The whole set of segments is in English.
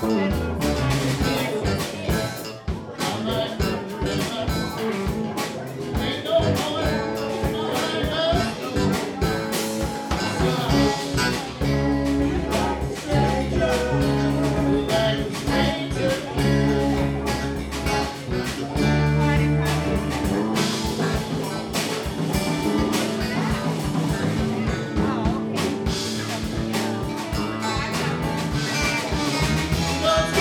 Love's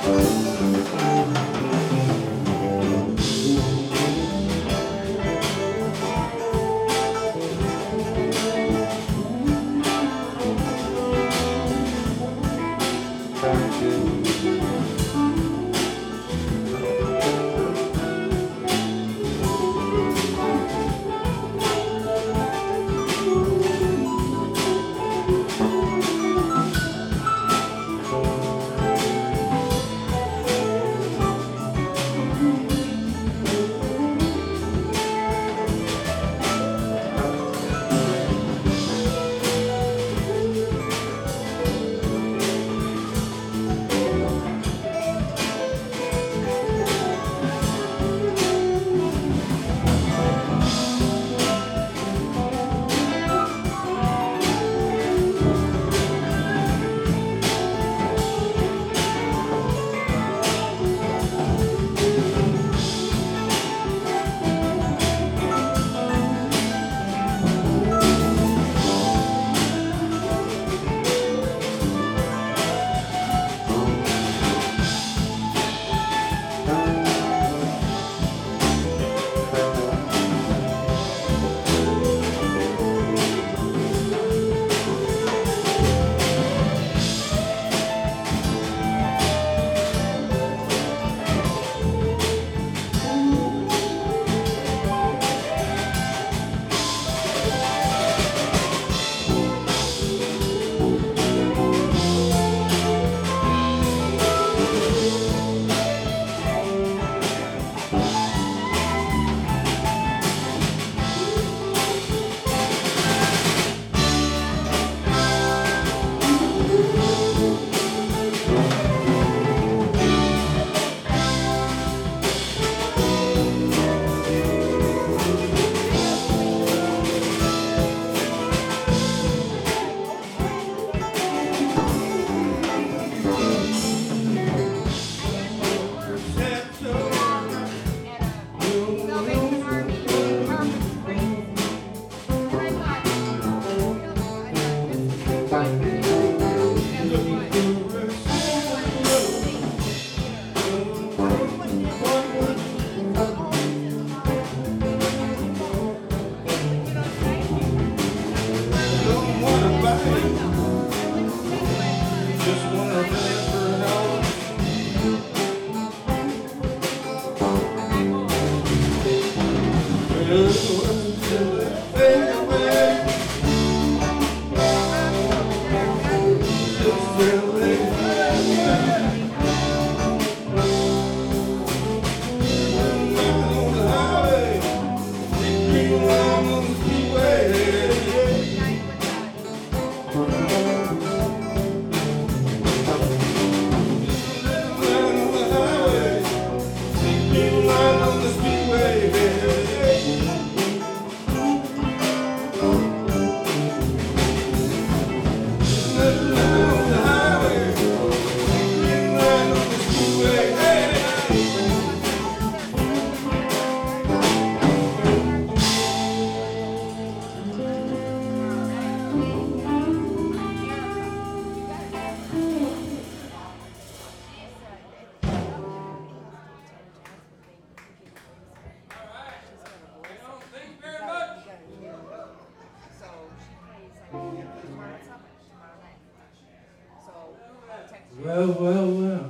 Well, well, well.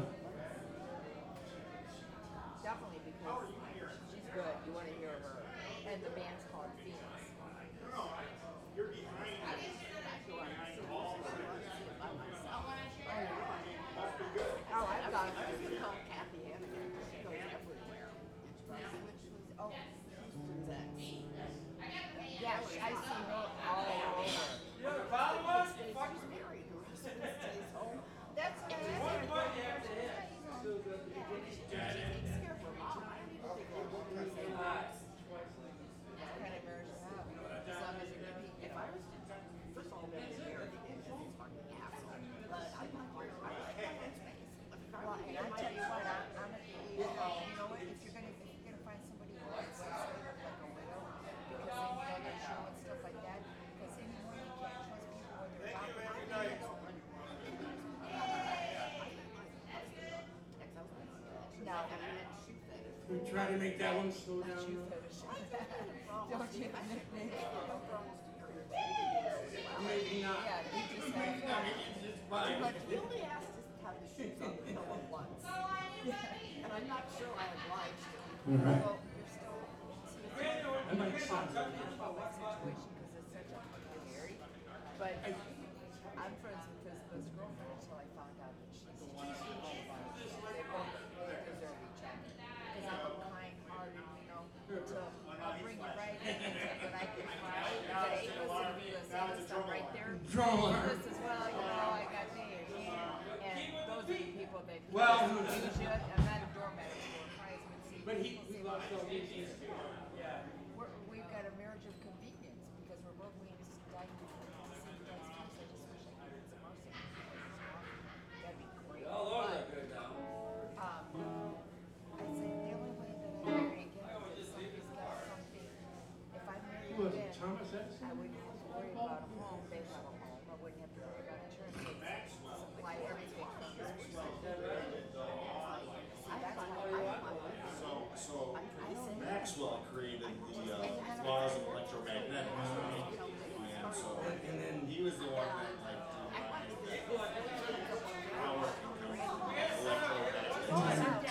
Definitely because she's good. You want to hear her. And the band's called Phoenix. Oh, I've got to call Kathy Hannigan. She goes everywhere. Oh, yeah, I see her all over. She's married. Her husband stays home. That's amazing. try to make that one slow down. Don't you have a nickname? Maybe not. Yeah, you just have. It's fine. But he only asked us to have the shoes on the pillow once. Yeah. And I'm not sure I obliged him. All right. Well, you're still. I might stop. Situation because it's such a married. But I'm friends with his best girlfriend until I found out that she's all about it. They both deserve each other. Because I'm a kind-hearted, you know, I'll bring you right in, but I can cry. Hey, listen, I'm right there. Draw her. This as well, you know, I got names. And those are the people that Well, use you. I'm not a doormat, I'm a prizeman. But we lost all these things. We've got a marriage of convenience because we're both waiting to die before the same guy's case. I just wish I could get some mercy. That'd be great. Oh, Lord, that's good now. I say the only way that I marry again is if somebody's got something. If I marry Who was it, again, Thomas Edison? I wouldn't have to worry about a home. They have a home. I wouldn't have to worry about insurance. They'd supply everything from this perspective. That's how I want it. So Maxwell created the laws of electromagnetics, and so he was the one that like power can come from electromagnetics.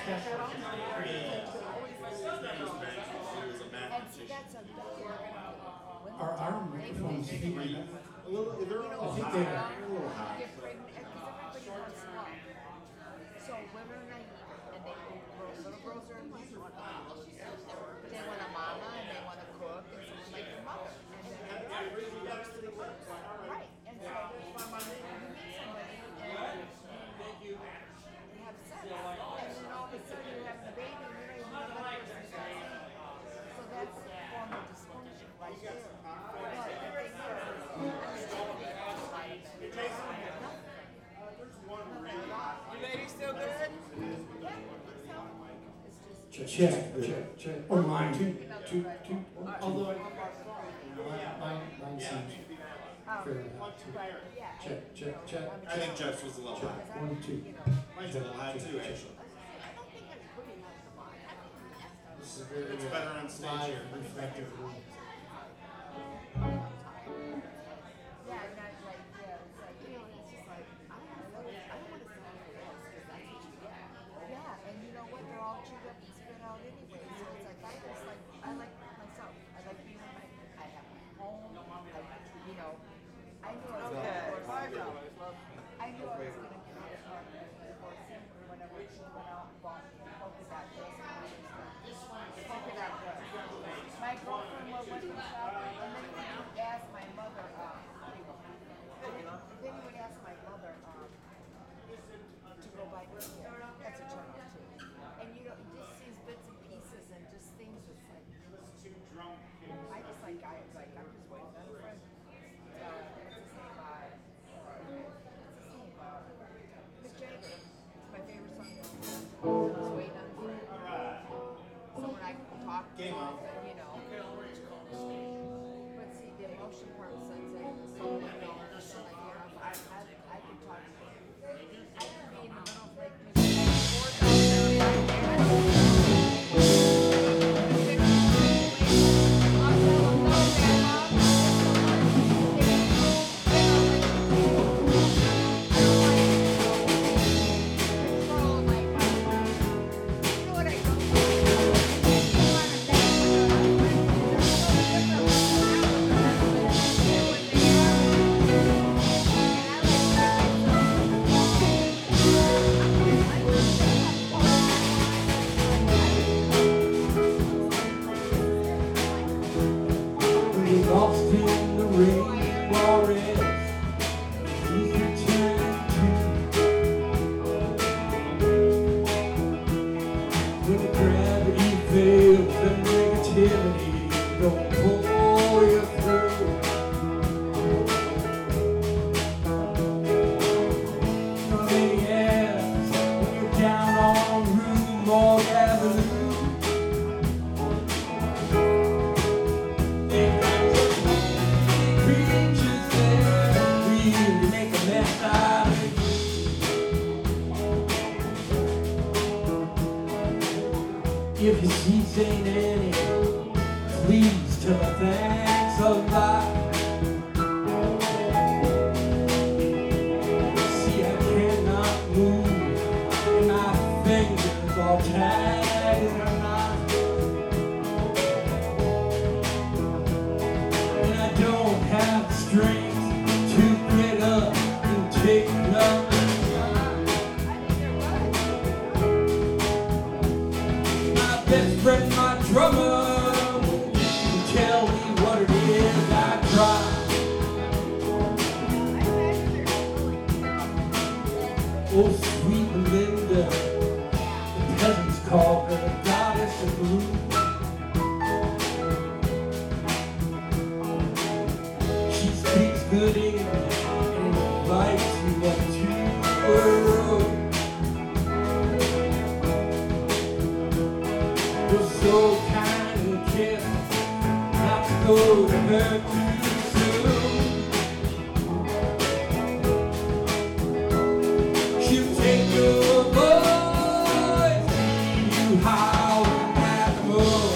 He was a mathematician. Our microphones speaking. A little, they're a little I think high. they They're are. a little high. Get pregnant because everybody wants love. So women are naive and they little girls are naive. They want a mama and they want to cook and someone like their mother. And then right. And so you meet somebody and you have sex. And then all of a sudden you have the baby and you're not even the person's sex. So that's a form of dysfunction right there. But the thing is, you ladies still good? Check. Or mine too. Two. Although mine seems fairly high. Check. I think Jeff's was a little high. 1, 2. Mine's a little high too, actually. This is very It's better on stage live, here. reflective. Yeah, and that's like, it's like, it's just like, I don't want to sound for this because that's what you get. Yeah, and you know what? They're all chewed up and spit out anyway. So it's like, I like myself. I like being in I have my home. I knew I was going to I knew I was going to get divorce him whenever she went out and bought polka dot dress and all this stuff. Polka dot dress. My girlfriend went to shop and then he would ask my mother, to go buy her hair. That's a turn off too. And you know, just these bits and pieces and just things that's like, I just like, I'm just waiting on a friend. What's his name? Mick Jagger. It's my favorite song. Just waiting on a friend. Someone I can talk to, Game on. you know. But see, the emotion part of Sunset, so you know, so like, I can talk to you. I can be in the middle of Lake Lost in the rain forest, he's returning to. When gravity fails and negativity don't pull you through. Yes, when you're down on Rue Morgue Avenue. If your seats ain't any, please tell her thanks a lot. See, I cannot move, and my fingers all tied in a knot. And I don't have the strength to get up and take another. Best friend, my drummer, you can tell me what it is I try. Oh, sweet Melinda, the peasants call her the goddess of blue. She speaks good English and invites you up to her room. You're so kind and careful not to go to her too soon. She'll take your voice and you howling at the moon.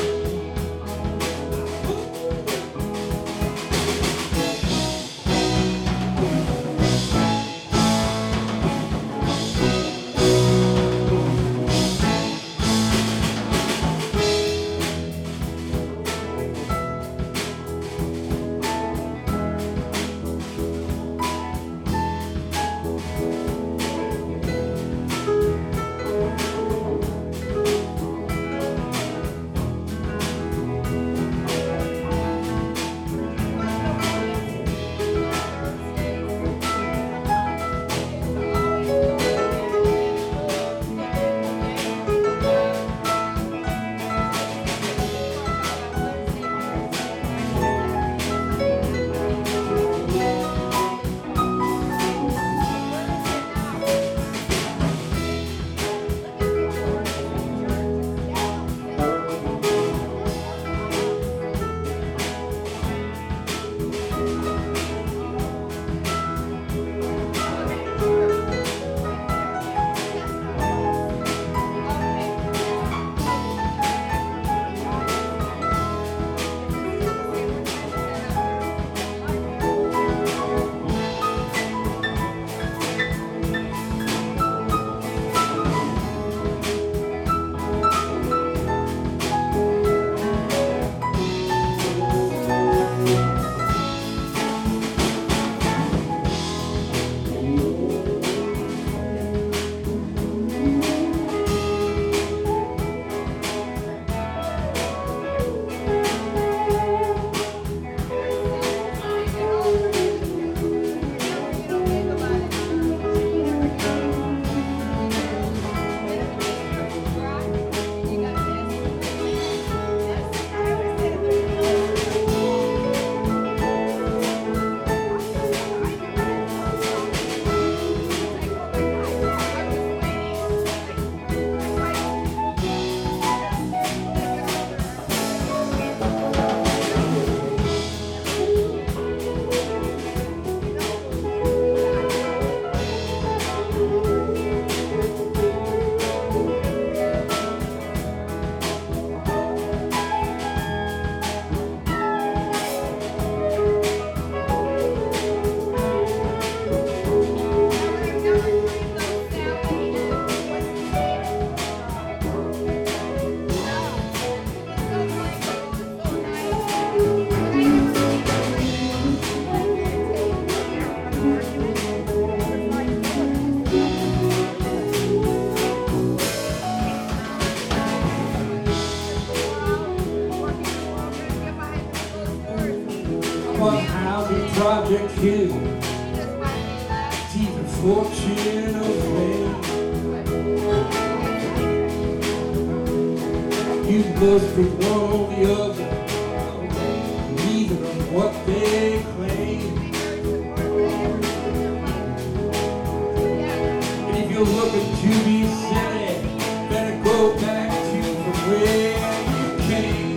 Project Hill, deep in fortune of fame. You must be one or the other, neither of what they claim. And if you're looking to be silly, better go back to from where you came.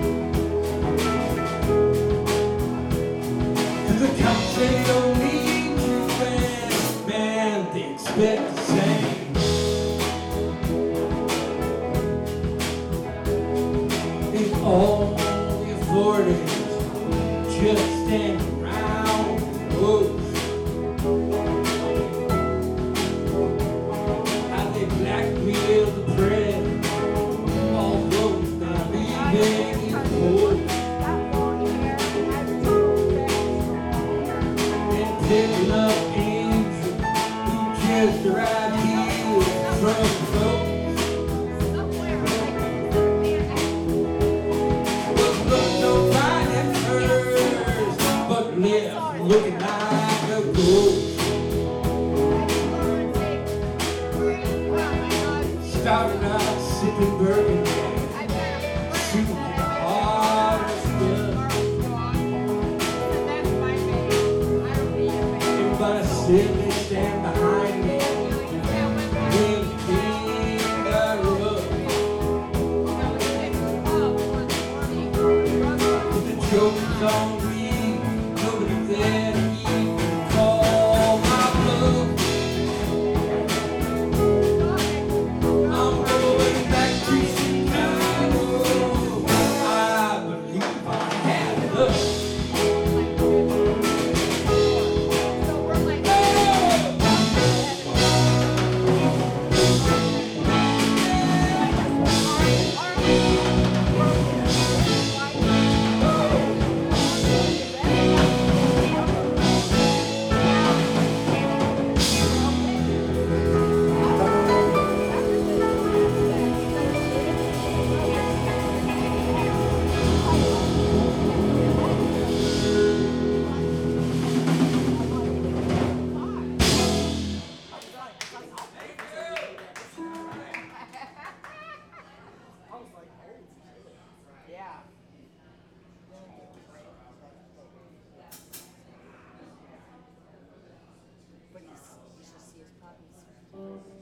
They don't need to man, they expect the same. Looking like a ghost. Starting out sipping bourbon, shooting in the hardest blood. Everybody still they stand behind me. When the king got rough, the joke's on me. Nobody there to even call my bluff. I'm going back to Chicago. I believe I have enough. Yeah. But you should see his puppies. He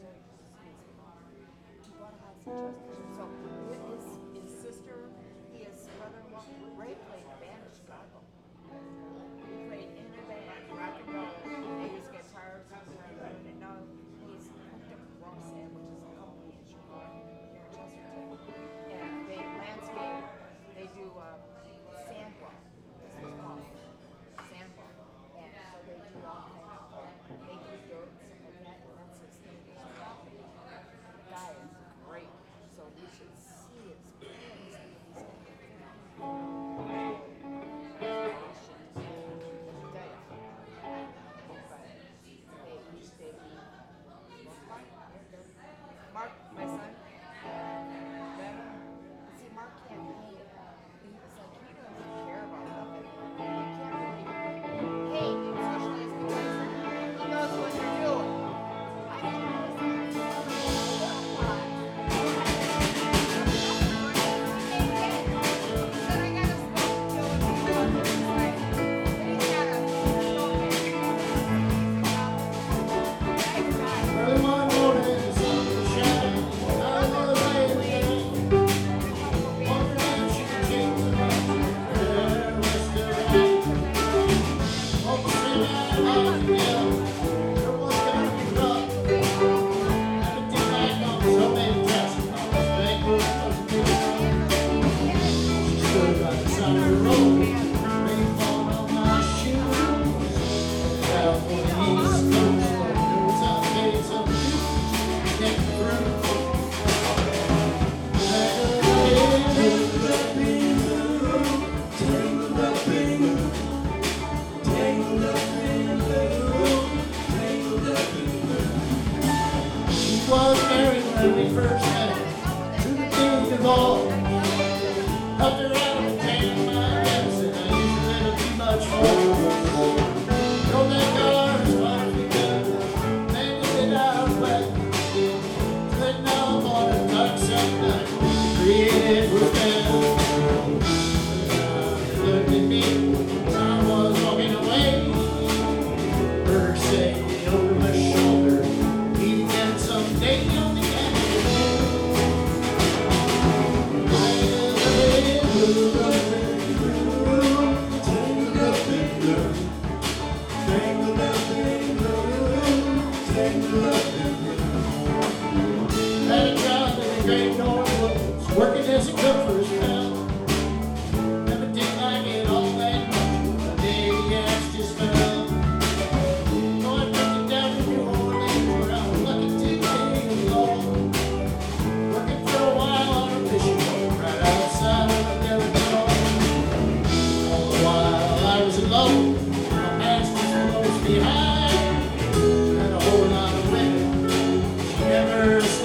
bought a house in Chesterfield. So his sister, his brother-in-law, Ray played in a band in Chicago. He played in a band, rock and roll. They used guitars and now he's hooked up with Rossett, which is a company in Chicago, here in Chesterfield. And they landscape. They do sandbar. This is called sandbar. And so they do all kinds of they do dirt and stuff like that, and that's his thing. The guy is great. So you should see his plays. Mark, my son, see, Mark can't paint. He was like, he doesn't care about nothing. He can't really paint, especially as because he knows what you're doing. I don't know. Was married when we first met, to the king of all. Helped her out with taking my medicine, I used a little too much for. Don't let God as far as we could, then we did our way. Sitting up on a dark summer night, created with them. She looked at me as I was walking away. Her say over my shoulder, meet again someday on the end. Had a job in the great Northwoods, working as a cook for his pal. Never did like it all that much. One day the axe just fell. So I took it down to New Orleans, where I was lucky to take along. Working for a while on a fishing boat right outside of Delaware. All the while I was alone, my past was close behind. Had a whole lot of women, she never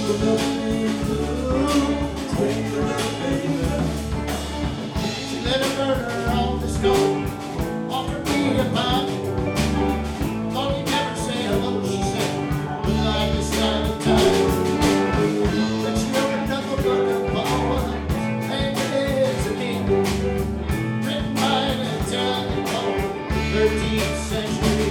She lit a burner on the stove, offered me a pipe. Thought you'd never say hello, she said, but like this time of time. Then she opened up a book of poems, and it is a me, written by an Italian poet, 13th century.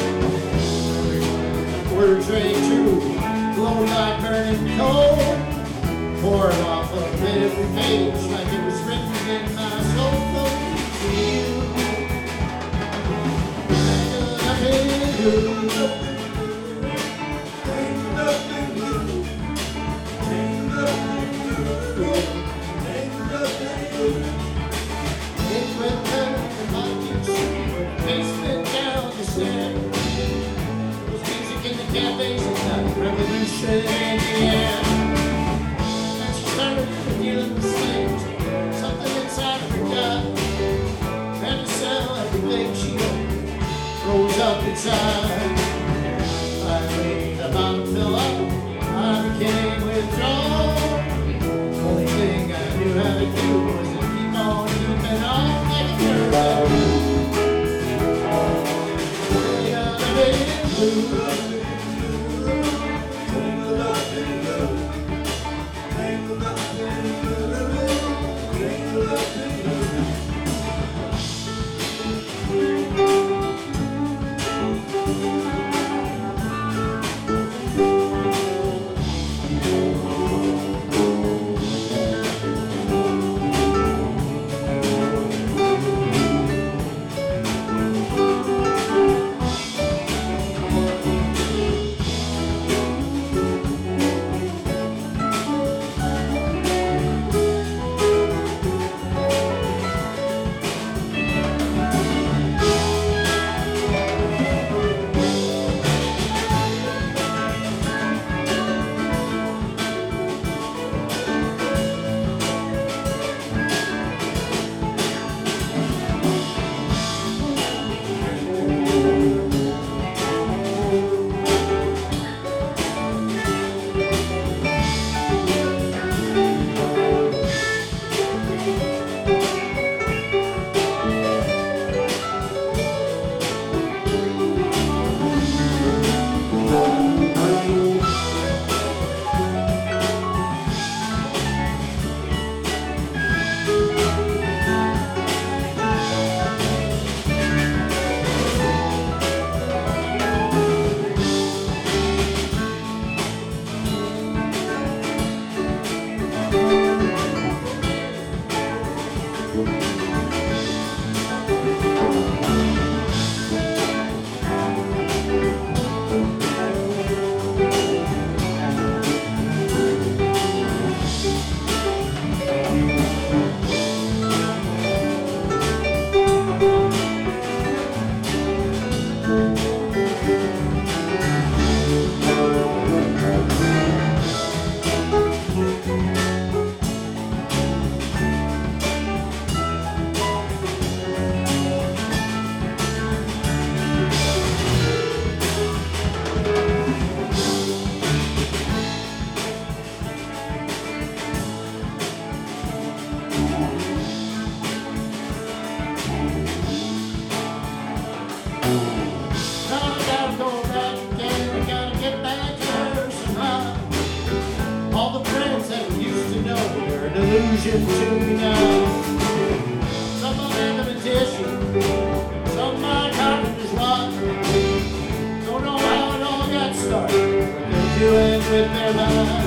Words rang true, glow like burning coal, pouring off of every page like it was written in my soul. To you, it went better than my use, basement down the stairs. In the cafes and the revolution in the air. And she started dealing with slaves, something inside of her gut. And to sell everything she owned rose up inside. Finally, the bottom fell up, I became withdrawn. Only thing I knew how to do was to keep on moving on like a girl. Blue. Illusion to me now. Some of them a magician, some my carpenter's wife. Don't know how it all got started, but they're doing with their lives.